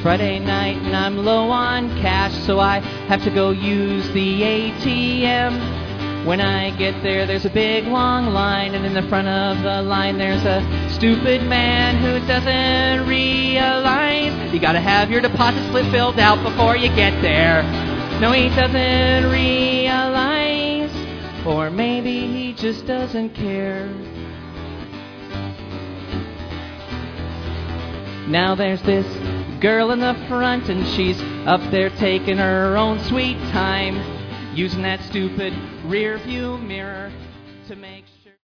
Friday night and I'm low on cash, so I have to go use the ATM. When I get there, there's a big long line, and in the front of the line there's a stupid man who doesn't realize you gotta have your deposit slip filled out before you get there. No, he doesn't realize, or maybe he just doesn't care. Now there's this girl in the front, and she's up there taking her own sweet time, using that stupid rear view mirror to make sure